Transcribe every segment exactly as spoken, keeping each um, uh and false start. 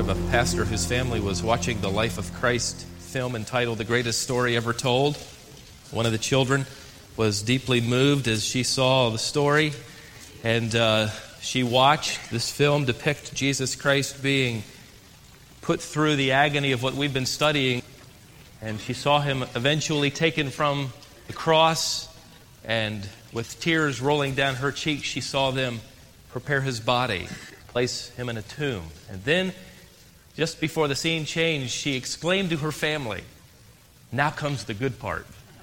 of a pastor whose family was watching the Life of Christ film entitled The Greatest Story Ever Told. One of the children was deeply moved as she saw the story, and uh, she watched this film depict Jesus Christ being put through the agony of what we've been studying, and she saw him eventually taken from the cross, and with tears rolling down her cheeks, she saw them prepare his body, place him in a tomb. And then, just before the scene changed, she exclaimed to her family, "Now comes the good part."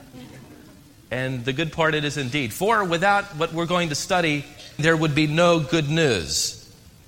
And the good part it is indeed. For without what we're going to study, there would be no good news.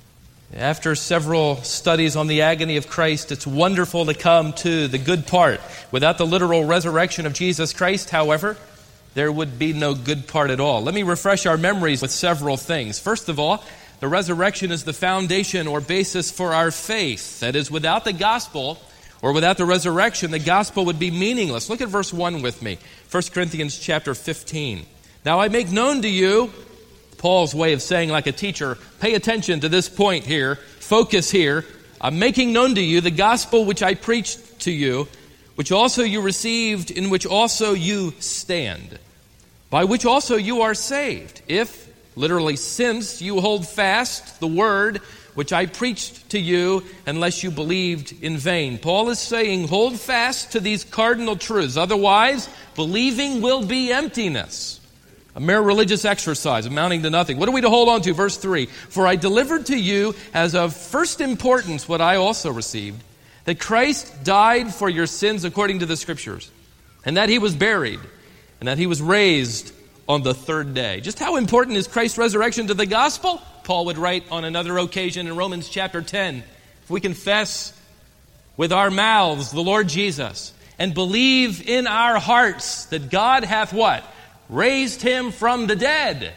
After several studies on the agony of Christ, it's wonderful to come to the good part. Without the literal resurrection of Jesus Christ, however, there would be no good part at all. Let me refresh our memories with several things. First of all, the resurrection is the foundation or basis for our faith. That is, without the gospel or without the resurrection, the gospel would be meaningless. Look at verse one with me. First Corinthians chapter fifteen. Now I make known to you, Paul's way of saying like a teacher, pay attention to this point here, focus here. I'm making known to you the gospel which I preached to you, which also you received, in which also you stand, by which also you are saved, if, literally, since you hold fast the word which I preached to you, unless you believed in vain. Paul is saying, hold fast to these cardinal truths. Otherwise, believing will be emptiness, a mere religious exercise amounting to nothing. What are we to hold on to? Verse three, for I delivered to you as of first importance what I also received, that Christ died for your sins according to the Scriptures, and that he was buried, and that he was raised on the third day. Just how important is Christ's resurrection to the gospel? Paul would write on another occasion in Romans chapter ten, if we confess with our mouths the Lord Jesus and believe in our hearts that God hath what? Raised him from the dead,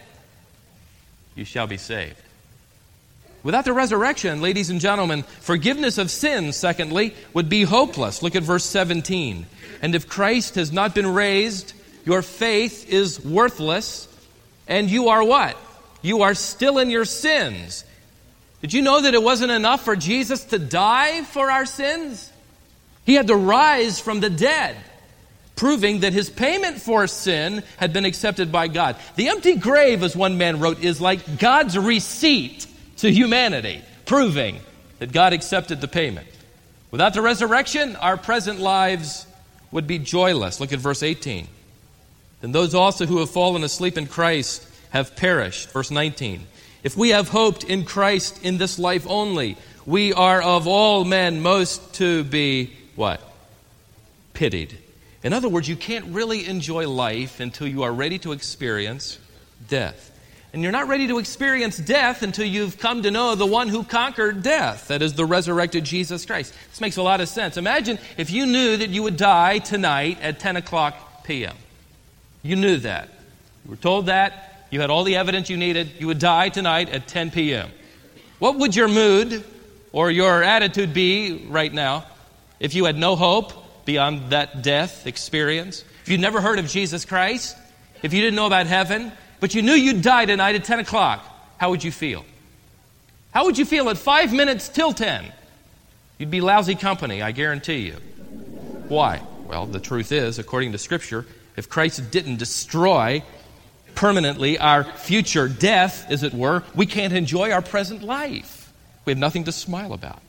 you shall be saved. Without the resurrection, ladies and gentlemen, forgiveness of sins, secondly, would be hopeless. Look at verse seventeen. And if Christ has not been raised, your faith is worthless, and you are what? You are still in your sins. Did you know that it wasn't enough for Jesus to die for our sins? He had to rise from the dead, proving that his payment for sin had been accepted by God. The empty grave, as one man wrote, is like God's receipt to humanity, proving that God accepted the payment. Without the resurrection, our present lives would be joyless. Look at verse eighteen. Then those also who have fallen asleep in Christ have perished. Verse nineteen. If we have hoped in Christ in this life only, we are of all men most to be, what? Pitied. In other words, you can't really enjoy life until you are ready to experience death. And you're not ready to experience death until you've come to know the one who conquered death. That is the resurrected Jesus Christ. This makes a lot of sense. Imagine if you knew that you would die tonight at ten o'clock p.m. You knew that. You were told that. You had all the evidence you needed. You would die tonight at ten p.m. What would your mood or your attitude be right now if you had no hope beyond that death experience? If you'd never heard of Jesus Christ, if you didn't know about heaven, but you knew you'd die tonight at ten o'clock, how would you feel? How would you feel at five minutes till ten? You'd be lousy company, I guarantee you. Why? Well, the truth is, according to Scripture, if Christ didn't destroy permanently our future death, as it were, we can't enjoy our present life. We have nothing to smile about.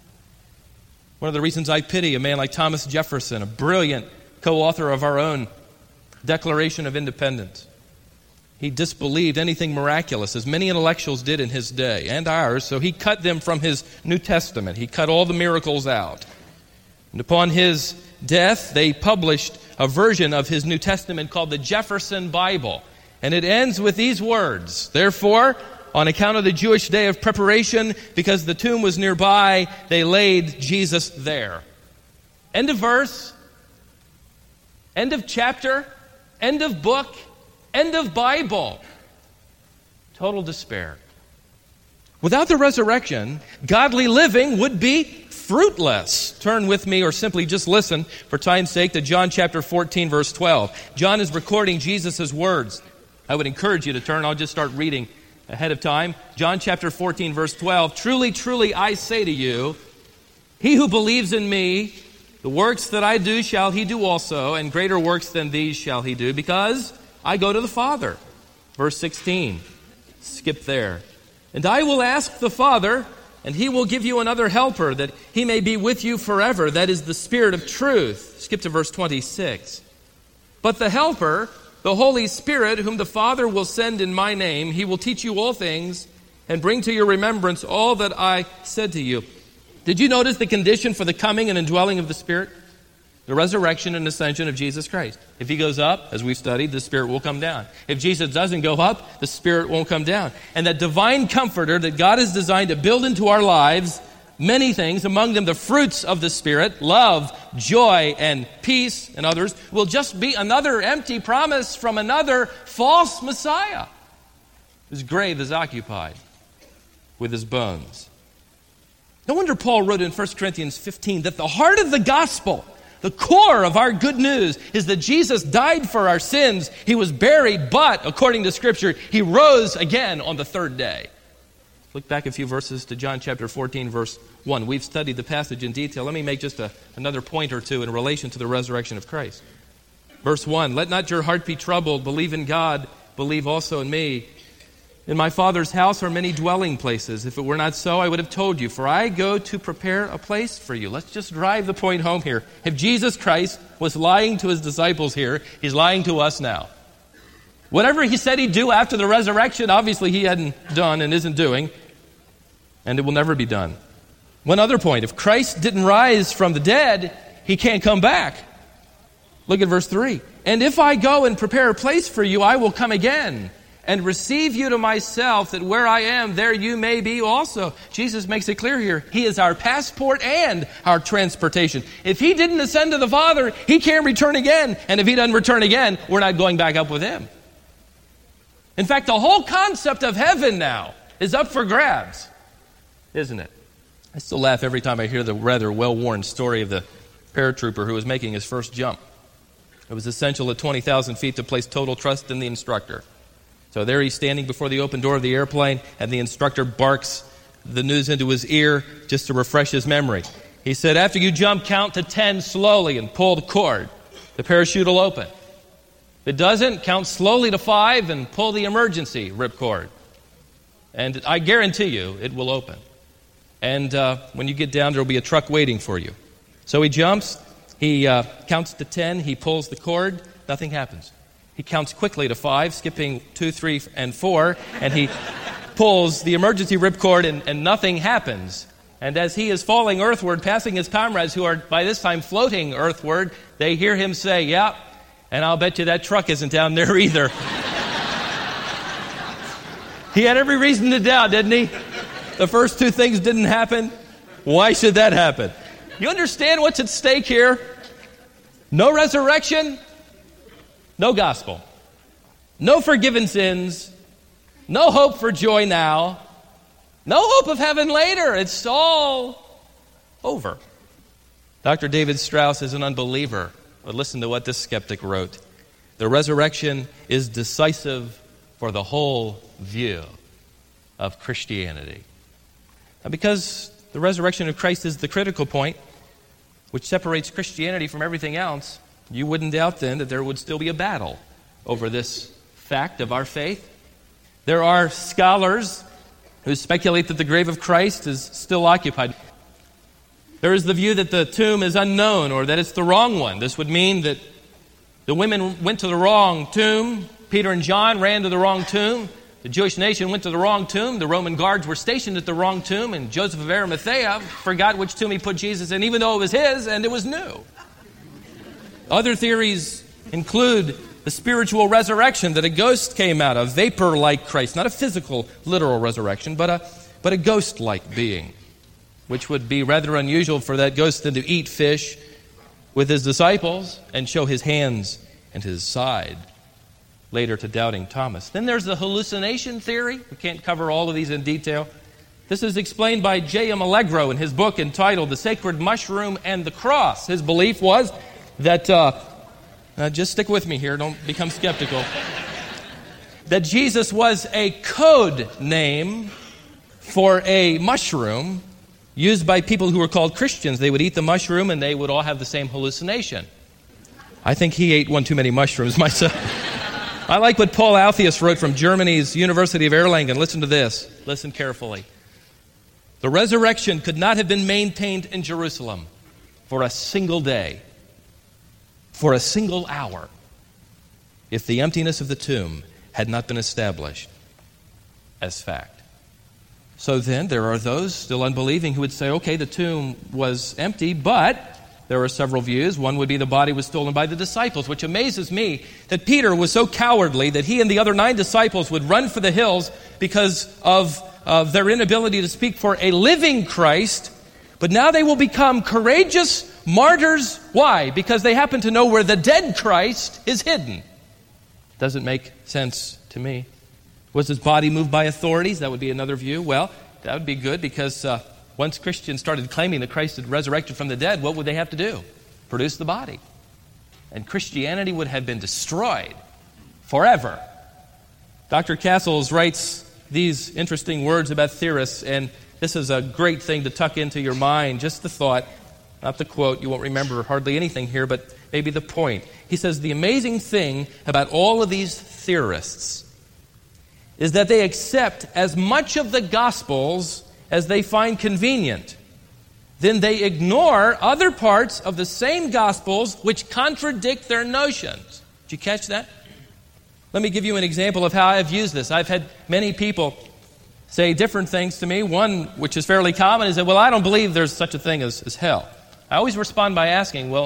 One of the reasons I pity a man like Thomas Jefferson, a brilliant co-author of our own Declaration of Independence. He disbelieved anything miraculous, as many intellectuals did in his day, and ours, so he cut them from his New Testament. He cut all the miracles out. And upon his death, they published a version of his New Testament called the Jefferson Bible. And it ends with these words, therefore, on account of the Jewish day of preparation, because the tomb was nearby, they laid Jesus there. End of verse, end of chapter, end of book, end of Bible. Total despair. Without the resurrection, godly living would be fruitless. Turn with me, or simply just listen, for time's sake, to John chapter fourteen, verse twelve. John is recording Jesus' words. I would encourage you to turn. I'll just start reading ahead of time. John chapter fourteen, verse twelve. Truly, truly, I say to you, He who believes in me, the works that I do shall he do also, and greater works than these shall he do, because I go to the Father. Verse sixteen. Skip there. And I will ask the Father, and he will give you another helper, that he may be with you forever. That is the Spirit of truth. Skip to verse twenty-six. But the helper, the Holy Spirit, whom the Father will send in my name, he will teach you all things and bring to your remembrance all that I said to you. Did you notice the condition for the coming and indwelling of the Spirit? The resurrection and ascension of Jesus Christ. If he goes up, as we've studied, the Spirit will come down. If Jesus doesn't go up, the Spirit won't come down. And that divine comforter that God has designed to build into our lives many things, among them the fruits of the Spirit, love, joy, and peace, and others, will just be another empty promise from another false Messiah. His grave is occupied with his bones. No wonder Paul wrote in First Corinthians fifteen that the heart of the gospel, the core of our good news, is that Jesus died for our sins. He was buried, but, according to Scripture, he rose again on the third day. Look back a few verses to John chapter fourteen, verse one. We've studied the passage in detail. Let me make just a, another point or two in relation to the resurrection of Christ. Verse one, let not your heart be troubled. Believe in God. Believe also in me. In my Father's house are many dwelling places. If it were not so, I would have told you, for I go to prepare a place for you. Let's just drive the point home here. If Jesus Christ was lying to his disciples here, he's lying to us now. Whatever he said he'd do after the resurrection, obviously he hadn't done and isn't doing, and it will never be done. One other point, if Christ didn't rise from the dead, he can't come back. Look at verse three. And if I go and prepare a place for you, I will come again and receive you to myself, that where I am, there you may be also. Jesus makes it clear here. He is our passport and our transportation. If he didn't ascend to the Father, he can't return again. And if he doesn't return again, we're not going back up with him. In fact, the whole concept of heaven now is up for grabs, isn't it? I still laugh every time I hear the rather well-worn story of the paratrooper who was making his first jump. It was essential at twenty thousand feet to place total trust in the instructor. So there he's standing before the open door of the airplane, and the instructor barks the news into his ear just to refresh his memory. He said, after you jump, count to ten slowly and pull the cord. The parachute will open. If it doesn't, count slowly to five and pull the emergency ripcord. And I guarantee you it will open. And uh, when you get down, there will be a truck waiting for you. So he jumps, he uh, counts to ten, he pulls the cord, nothing happens. He counts quickly to five, skipping two, three, and four, and he pulls the emergency ripcord, and, and nothing happens. And as he is falling earthward, passing his comrades who are by this time floating earthward, they hear him say, yeah, and I'll bet you that truck isn't down there either. He had every reason to doubt, didn't he? The first two things didn't happen. Why should that happen? You understand what's at stake here? No resurrection, no gospel. No forgiven sins, no hope for joy now, no hope of heaven later. It's all over. Doctor David Strauss is an unbeliever, but listen to what this skeptic wrote. The resurrection is decisive for the whole view of Christianity. Now, because the resurrection of Christ is the critical point, which separates Christianity from everything else, you wouldn't doubt then that there would still be a battle over this fact of our faith. There are scholars who speculate that the grave of Christ is still occupied. There is the view that the tomb is unknown or that it's the wrong one. This would mean that the women went to the wrong tomb. Peter and John ran to the wrong tomb. The Jewish nation went to the wrong tomb. The Roman guards were stationed at the wrong tomb. And Joseph of Arimathea forgot which tomb he put Jesus in, even though it was his and it was new. Other theories include the spiritual resurrection, that a ghost came out, a vapor-like Christ. Not a physical, literal resurrection, but a, but a ghost-like being, which would be rather unusual for that ghost then to eat fish with his disciples and show his hands and his side later to doubting Thomas. Then there's the hallucination theory. We can't cover all of these in detail. This is explained by J M Allegro in his book entitled The Sacred Mushroom and the Cross. His belief was that, uh, uh, just stick with me here, don't become skeptical, that Jesus was a code name for a mushroom used by people who were called Christians. They would eat the mushroom and they would all have the same hallucination. I think he ate one too many mushrooms myself. I like what Paul Altheus wrote from Germany's University of Erlangen. Listen to this. Listen carefully. The resurrection could not have been maintained in Jerusalem for a single day, for a single hour, if the emptiness of the tomb had not been established as fact. So then, there are those still unbelieving who would say, okay, the tomb was empty, but there are several views. One would be the body was stolen by the disciples, which amazes me that Peter was so cowardly that he and the other nine disciples would run for the hills because of, of their inability to speak for a living Christ. But now they will become courageous martyrs. Why? Because they happen to know where the dead Christ is hidden. Doesn't make sense to me. Was his body moved by authorities? That would be another view. Well, that would be good because uh, once Christians started claiming that Christ had resurrected from the dead, what would they have to do? Produce the body. And Christianity would have been destroyed forever. Doctor Cassels writes these interesting words about theorists, and this is a great thing to tuck into your mind, just the thought, not the quote. You won't remember hardly anything here, but maybe the point. He says, the amazing thing about all of these theorists is that they accept as much of the Gospels as they find convenient. Then they ignore other parts of the same Gospels which contradict their notions. Did you catch that? Let me give you an example of how I've used this. I've had many people say different things to me. One, which is fairly common, is that, well, I don't believe there's such a thing as, as hell. I always respond by asking, well,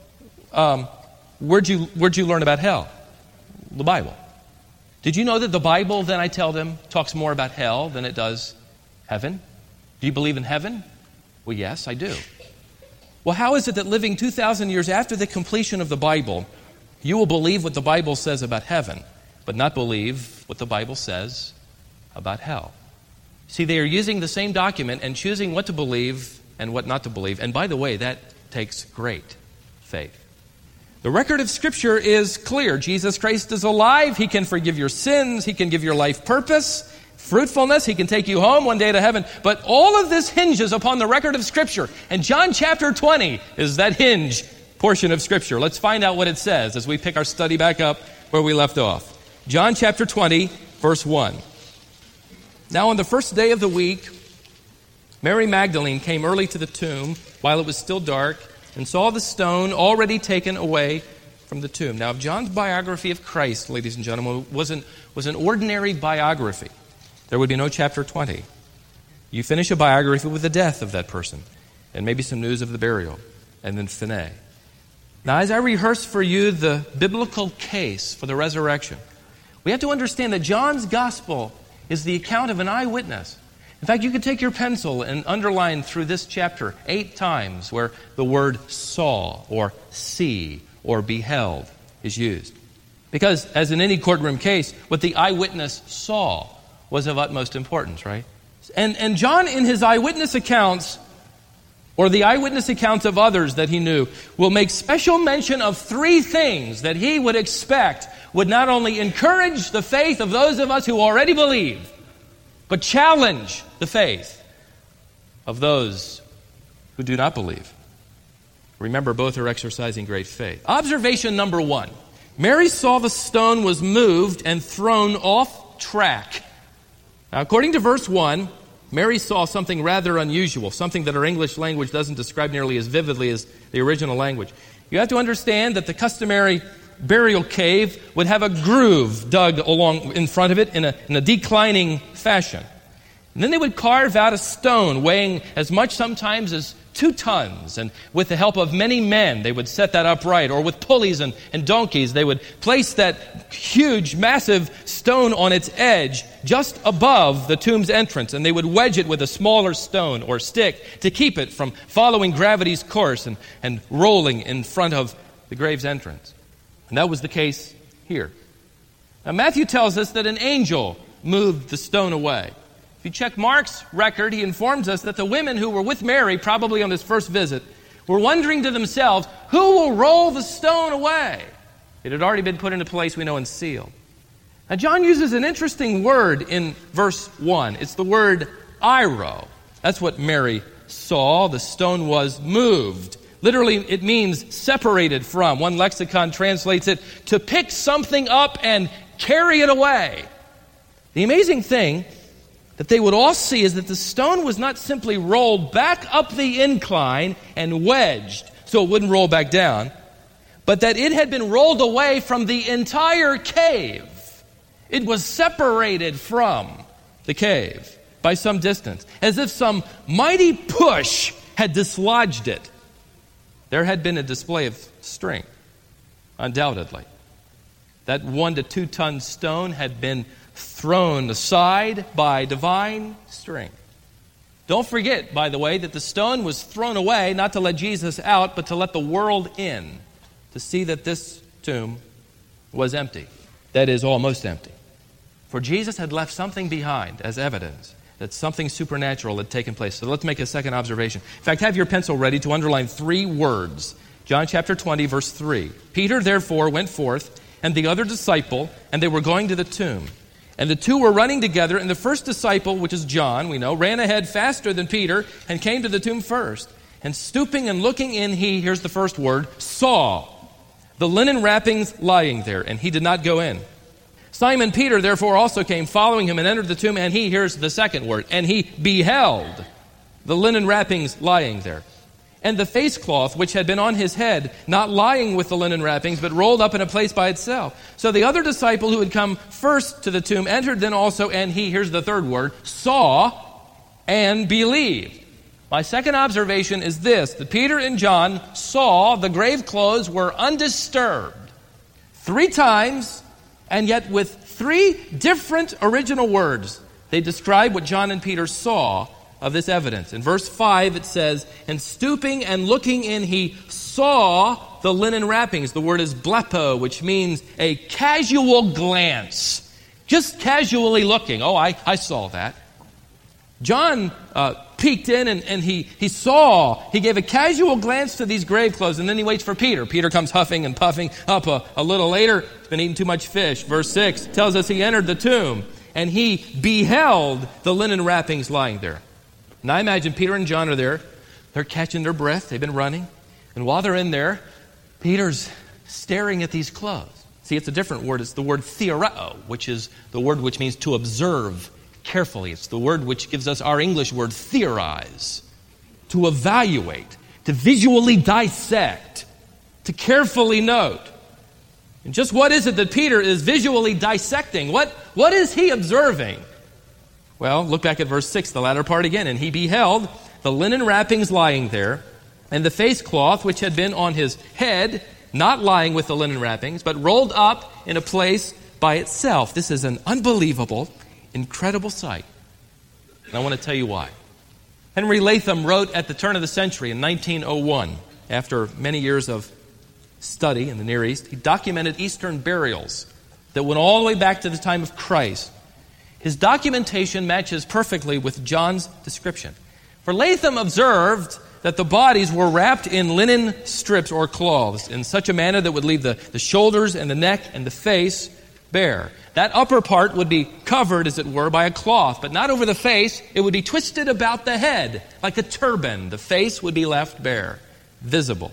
um, where'd you, where'd you learn about hell? The Bible. Did you know that the Bible, then I tell them, talks more about hell than it does heaven? Do you believe in heaven? Well, yes, I do. Well, how is it that living two thousand years after the completion of the Bible, you will believe what the Bible says about heaven, but not believe what the Bible says about hell? See, they are using the same document and choosing what to believe and what not to believe. And by the way, that takes great faith. The record of Scripture is clear. Jesus Christ is alive. He can forgive your sins. He can give your life purpose, fruitfulness. He can take you home one day to heaven. But all of this hinges upon the record of Scripture. And John chapter twenty is that hinge portion of Scripture. Let's find out what it says as we pick our study back up where we left off. John chapter twenty, verse one. Now on the first day of the week, Mary Magdalene came early to the tomb while it was still dark, and saw the stone already taken away from the tomb. Now, if John's biography of Christ, ladies and gentlemen, was an, was an ordinary biography, there would be no chapter twenty. You finish a biography with the death of that person, and maybe some news of the burial, and then finale. Now, as I rehearse for you the biblical case for the resurrection, we have to understand that John's gospel is the account of an eyewitness. In fact, you could take your pencil and underline through this chapter eight times where the word saw or see or beheld is used. Because, as in any courtroom case, what the eyewitness saw was of utmost importance, right? And, and John, in his eyewitness accounts, or the eyewitness accounts of others that he knew, will make special mention of three things that he would expect would not only encourage the faith of those of us who already believe, but challenge the faith of those who do not believe. Remember, both are exercising great faith. Observation number one. Mary saw the stone was moved and thrown off track. Now, according to verse one, Mary saw something rather unusual, something that our English language doesn't describe nearly as vividly as the original language. You have to understand that the customary burial cave would have a groove dug along in front of it in a, in a declining fashion. And then they would carve out a stone weighing as much sometimes as two tons. And with the help of many men, they would set that upright. Or with pulleys and, and donkeys, they would place that huge, massive stone on its edge just above the tomb's entrance. And they would wedge it with a smaller stone or stick to keep it from following gravity's course and, and rolling in front of the grave's entrance. And that was the case here. Now, Matthew tells us that an angel moved the stone away. If you check Mark's record, he informs us that the women who were with Mary, probably on this first visit, were wondering to themselves, who will roll the stone away? It had already been put into place, we know, and sealed. Now, John uses an interesting word in verse one. It's the word airo. That's what Mary saw, the stone was moved. Literally, it means separated from. One lexicon translates it to pick something up and carry it away. The amazing thing that they would all see is that the stone was not simply rolled back up the incline and wedged so it wouldn't roll back down, but that it had been rolled away from the entire cave. It was separated from the cave by some distance, as if some mighty push had dislodged it. There had been a display of strength, undoubtedly. That one to two ton stone had been thrown aside by divine strength. Don't forget, by the way, that the stone was thrown away not to let Jesus out, but to let the world in, to see that this tomb was empty. That is, almost empty. For Jesus had left something behind as evidence that something supernatural had taken place. So let's make a second observation. In fact, have your pencil ready to underline three words. John chapter twenty, verse three. Peter, therefore, went forth, and the other disciple, and they were going to the tomb. And the two were running together, and the first disciple, which is John, we know, ran ahead faster than Peter and came to the tomb first. And stooping and looking in, he, here's the first word, saw the linen wrappings lying there, and he did not go in. Simon Peter, therefore, also came following him and entered the tomb, and he, here's the second word, and he beheld the linen wrappings lying there. And the face cloth which had been on his head, not lying with the linen wrappings, but rolled up in a place by itself. So the other disciple who had come first to the tomb entered then also, and he, here's the third word, saw and believed. My second observation is this, that Peter and John saw the grave clothes were undisturbed. Three times, and yet with three different original words, they describe what John and Peter saw of this evidence. In verse five it says, and stooping and looking in, he saw the linen wrappings. The word is blepo, which means a casual glance. Just casually looking. Oh, I, I saw that. John uh, peeked in and, and he, he saw, he gave a casual glance to these grave clothes, and then he waits for Peter. Peter comes huffing and puffing up a, a little later. He's been eating too much fish. Verse six tells us he entered the tomb, and he beheld the linen wrappings lying there. And I imagine Peter and John are there. They're catching their breath. They've been running. And while they're in there, Peter's staring at these clothes. See, it's a different word. It's the word theoreo, which is the word which means to observe carefully. It's the word which gives us our English word theorize, to evaluate, to visually dissect, to carefully note. And just what is it that Peter is visually dissecting? What, what is he observing? Well, look back at verse six, the latter part again. And he beheld the linen wrappings lying there, and the face cloth which had been on his head, not lying with the linen wrappings, but rolled up in a place by itself. This is an unbelievable, incredible sight. And I want to tell you why. Henry Latham wrote at the turn of the century in nineteen oh one, after many years of study in the Near East, he documented Eastern burials that went all the way back to the time of Christ. His documentation matches perfectly with John's description. For Latham observed that the bodies were wrapped in linen strips or cloths in such a manner that would leave the, the shoulders and the neck and the face bare. That upper part would be covered, as it were, by a cloth, but not over the face. It would be twisted about the head like a turban. The face would be left bare, visible.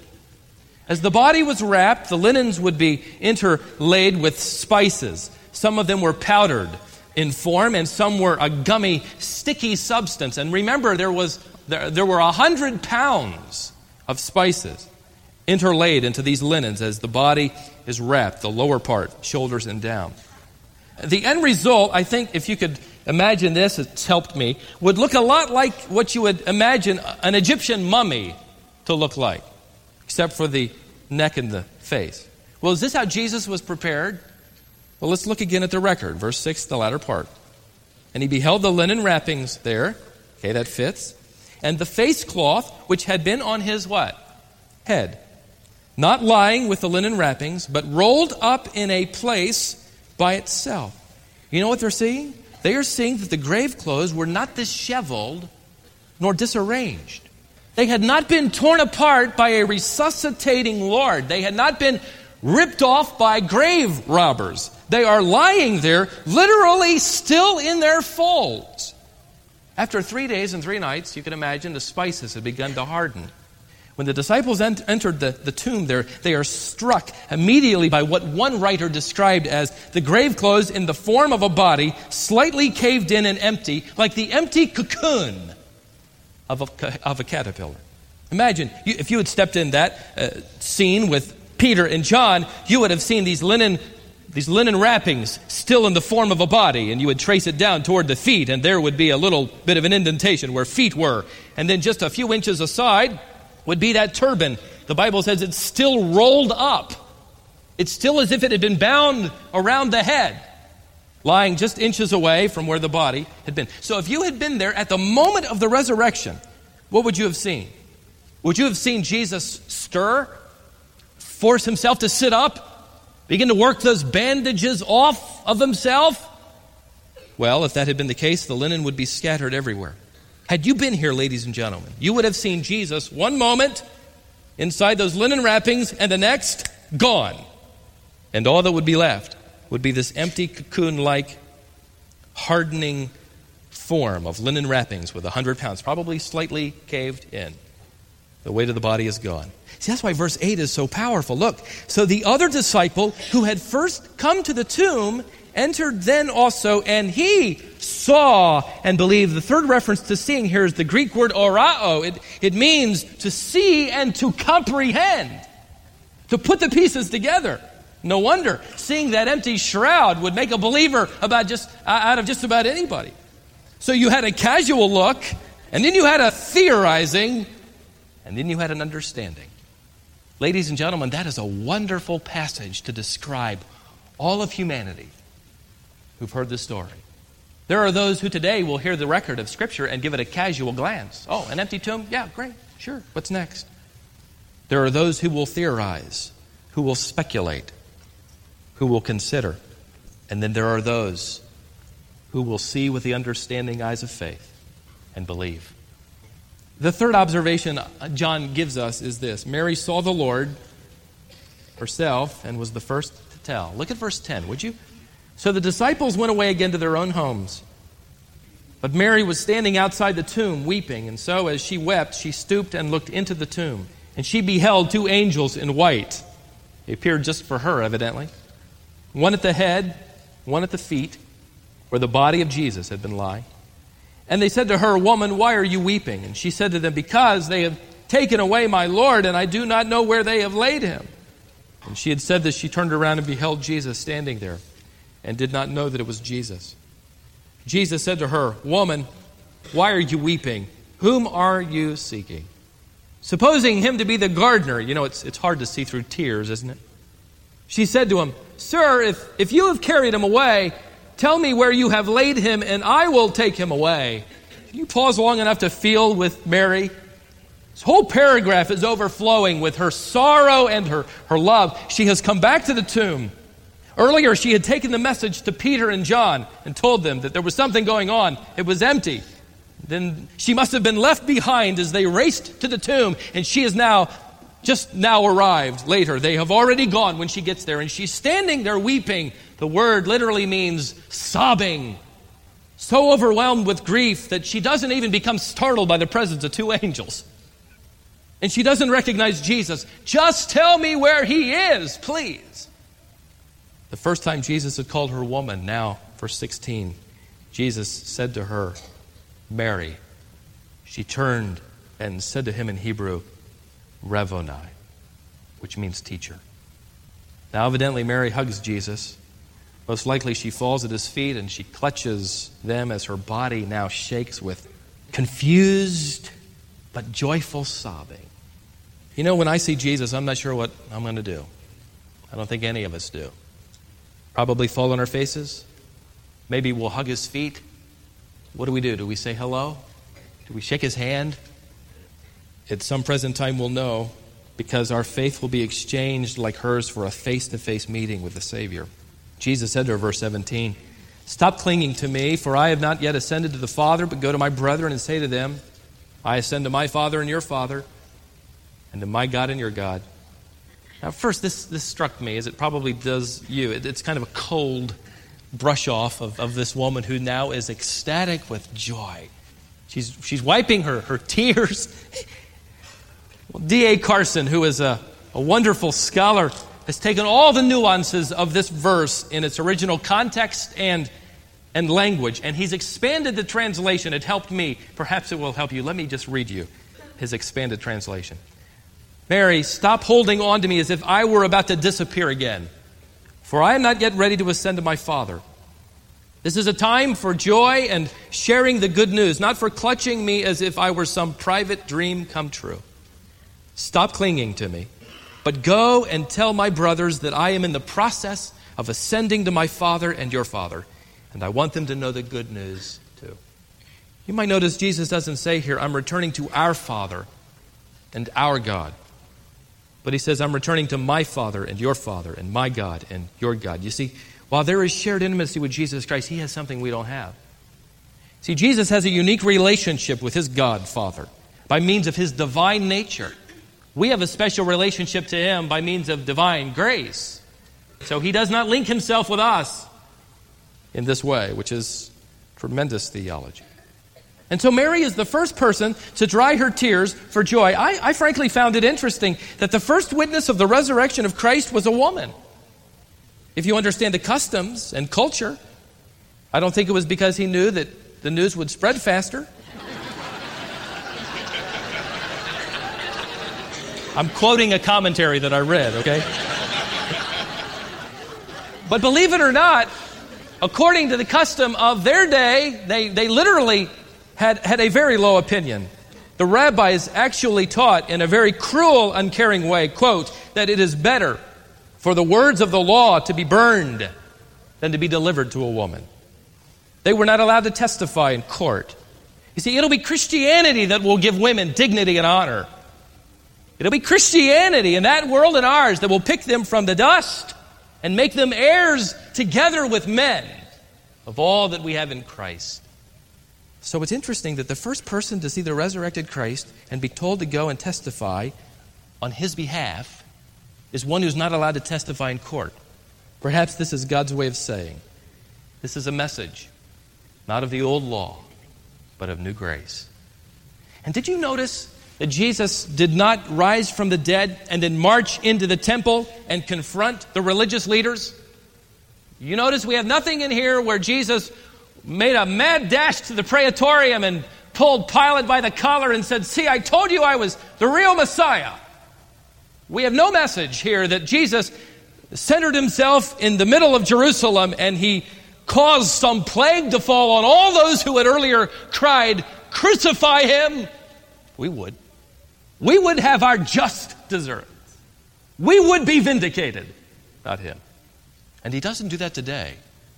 As the body was wrapped, the linens would be interlaid with spices. Some of them were powdered in form, and some were a gummy, sticky substance. And remember, there was there, there were a hundred pounds of spices interlaid into these linens as the body is wrapped, the lower part, shoulders and down. The end result, I think, if you could imagine this, it's helped me, would look a lot like what you would imagine an Egyptian mummy to look like, except for the neck and the face. Well, is this how Jesus was prepared? Well, let's look again at the record. Verse six, the latter part. And he beheld the linen wrappings there. Okay, that fits. And the face cloth, which had been on his what? Head. Not lying with the linen wrappings, but rolled up in a place by itself. You know what they're seeing? They are seeing that the grave clothes were not disheveled nor disarranged. They had not been torn apart by a resuscitating Lord. They had not been ripped off by grave robbers. They are lying there, literally still in their folds. After three days and three nights, you can imagine the spices had begun to harden. When the disciples ent- entered the, the tomb there, they are struck immediately by what one writer described as the grave clothes in the form of a body, slightly caved in and empty, like the empty cocoon of a, of a caterpillar. Imagine, you, if you had stepped in that uh, scene with Peter and John, you would have seen these linen These linen wrappings still in the form of a body, and you would trace it down toward the feet, and there would be a little bit of an indentation where feet were. And then just a few inches aside would be that turban. The Bible says it's still rolled up. It's still as if it had been bound around the head, lying just inches away from where the body had been. So if you had been there at the moment of the resurrection, what would you have seen? Would you have seen Jesus stir, force himself to sit up, begin to work those bandages off of himself? Well, if that had been the case, the linen would be scattered everywhere. Had you been here, ladies and gentlemen, you would have seen Jesus one moment inside those linen wrappings and the next gone. And all that would be left would be this empty cocoon-like hardening form of linen wrappings with a hundred pounds, probably slightly caved in. The weight of the body is gone. See, that's why verse eight is so powerful. Look, so the other disciple who had first come to the tomb entered then also, and he saw and believed. The third reference to seeing here is the Greek word orao. It, it means to see and to comprehend, to put the pieces together. No wonder seeing that empty shroud would make a believer about just out of just about anybody. So you had a casual look, and then you had a theorizing, and then you had an understanding. Ladies and gentlemen, that is a wonderful passage to describe all of humanity who've heard this story. There are those who today will hear the record of Scripture and give it a casual glance. Oh, an empty tomb? Yeah, great, sure. What's next? There are those who will theorize, who will speculate, who will consider. And then there are those who will see with the understanding eyes of faith and believe. The third observation John gives us is this. Mary saw the Lord herself and was the first to tell. Look at verse ten, would you? So the disciples went away again to their own homes. But Mary was standing outside the tomb weeping. And so as she wept, she stooped and looked into the tomb. And she beheld two angels in white. They appeared just for her, evidently. One at the head, one at the feet, where the body of Jesus had been lying. And they said to her, "Woman, why are you weeping?" And she said to them, "Because they have taken away my Lord, and I do not know where they have laid him." And she had said this, she turned around and beheld Jesus standing there, and did not know that it was Jesus. Jesus said to her, "Woman, why are you weeping? Whom are you seeking?" Supposing him to be the gardener, you know, it's, it's hard to see through tears, isn't it? She said to him, "Sir, if, if you have carried him away, tell me where you have laid him, and I will take him away." Can you pause long enough to feel with Mary? This whole paragraph is overflowing with her sorrow and her, her love. She has come back to the tomb. Earlier, she had taken the message to Peter and John and told them that there was something going on. It was empty. Then she must have been left behind as they raced to the tomb, and she is now, just now arrived later. They have already gone when she gets there, and she's standing there weeping. The word literally means sobbing. So overwhelmed with grief that she doesn't even become startled by the presence of two angels. And she doesn't recognize Jesus. "Just tell me where he is, please." The first time Jesus had called her woman, now, verse sixteen, Jesus said to her, "Mary." She turned and said to him in Hebrew, "Rabboni," which means teacher. Now evidently Mary hugs Jesus. Most likely she falls at his feet and she clutches them as her body now shakes with confused but joyful sobbing. You know, when I see Jesus, I'm not sure what I'm going to do. I don't think any of us do. Probably fall on our faces. Maybe we'll hug his feet. What do we do? Do we say hello? Do we shake his hand? At some present time we'll know, because our faith will be exchanged like hers for a face-to-face meeting with the Savior. Jesus said to her, verse seventeen, "Stop clinging to me, for I have not yet ascended to the Father, but go to my brethren and say to them, I ascend to my Father and your Father, and to my God and your God." Now, first, this, this struck me, as it probably does you. It, it's kind of a cold brush off of, of this woman who now is ecstatic with joy. She's, she's wiping her, her tears. Well, D A Carson, who is a, a wonderful scholar, has taken all the nuances of this verse in its original context and, and language, and he's expanded the translation. It helped me. Perhaps it will help you. Let me just read you his expanded translation. Mary, stop holding on to me as if I were about to disappear again, for I am not yet ready to ascend to my Father. This is a time for joy and sharing the good news, not for clutching me as if I were some private dream come true. Stop clinging to me, but go and tell my brothers that I am in the process of ascending to my Father and your Father, and I want them to know the good news too. You might notice Jesus doesn't say here, I'm returning to our Father and our God. But he says, I'm returning to my Father and your Father and my God and your God. You see, while there is shared intimacy with Jesus Christ, he has something we don't have. See, Jesus has a unique relationship with his God, Father, by means of his divine nature. We have a special relationship to him by means of divine grace. So he does not link himself with us in this way, which is tremendous theology. And so Mary is the first person to dry her tears for joy. I, I frankly found it interesting that the first witness of the resurrection of Christ was a woman. If you understand the customs and culture, I don't think it was because he knew that the news would spread faster. I'm quoting a commentary that I read, okay? But believe it or not, according to the custom of their day, they, they literally had, had a very low opinion. The rabbis actually taught in a very cruel, uncaring way, quote, that it is better for the words of the law to be burned than to be delivered to a woman. They were not allowed to testify in court. You see, it'll be Christianity that will give women dignity and honor. It'll be Christianity in that world and ours that will pick them from the dust and make them heirs together with men of all that we have in Christ. So it's interesting that the first person to see the resurrected Christ and be told to go and testify on his behalf is one who's not allowed to testify in court. Perhaps this is God's way of saying, this is a message, not of the old law, but of new grace. And did you notice that Jesus did not rise from the dead and then march into the temple and confront the religious leaders? You notice we have nothing in here where Jesus made a mad dash to the praetorium and pulled Pilate by the collar and said, see, I told you I was the real Messiah. We have no message here that Jesus centered himself in the middle of Jerusalem and he caused some plague to fall on all those who had earlier cried, crucify him. We would. We would have our just deserts. We would be vindicated, not him. And he doesn't do that today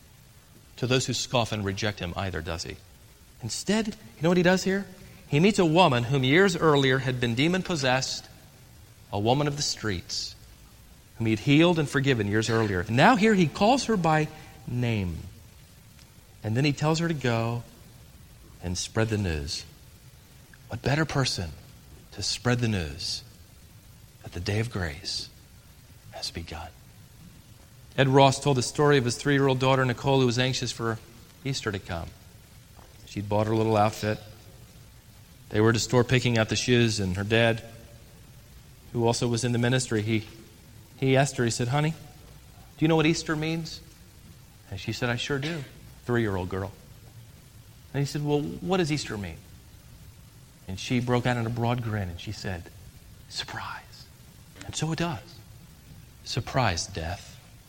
to those who scoff and reject him either, does he? Instead, you know what he does here? He meets a woman whom years earlier had been demon-possessed, a woman of the streets, whom he had healed and forgiven years earlier. And now here he calls her by name. And then he tells her to go and spread the news. What better person to spread the news that the day of grace has begun? Ed Ross told the story of his three-year-old daughter, Nicole, who was anxious for Easter to come. She'd bought her little outfit. They were at a store picking out the shoes, and her dad, who also was in the ministry, he, he asked her, he said, honey, do you know what Easter means? And she said, I sure do, three-year-old girl. And he said, well, what does Easter mean? And she broke out in a broad grin, and she said, surprise. And so it does. Surprise, death.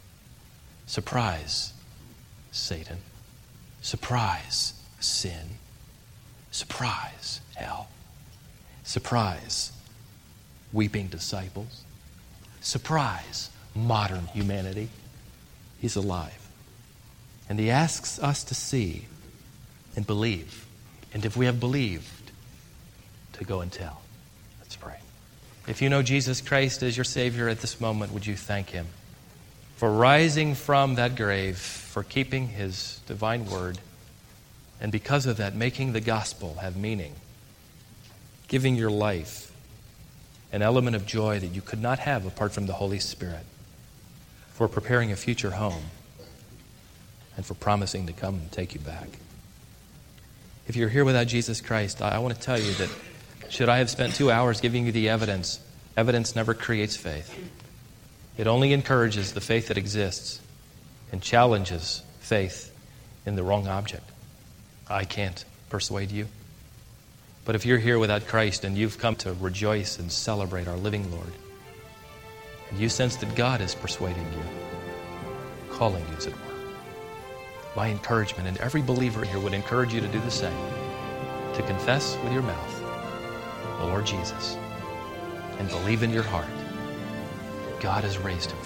Surprise, Satan. Surprise, sin. Surprise, hell. Surprise, weeping disciples. Surprise, modern humanity. He's alive. And he asks us to see and believe. And if we have believed, to go and tell. Let's pray. If you know Jesus Christ as your Savior at this moment, would you thank him for rising from that grave, for keeping his divine word, and because of that, making the gospel have meaning, giving your life an element of joy that you could not have apart from the Holy Spirit, for preparing a future home, and for promising to come and take you back. If you're here without Jesus Christ, I, I want to tell you that should I have spent two hours giving you the evidence, evidence never creates faith. It only encourages the faith that exists and challenges faith in the wrong object. I can't persuade you. But if you're here without Christ and you've come to rejoice and celebrate our living Lord, and you sense that God is persuading you, calling you, as it were, my encouragement, and every believer here would encourage you to do the same, to confess with your mouth the Lord Jesus and believe in your heart that God has raised him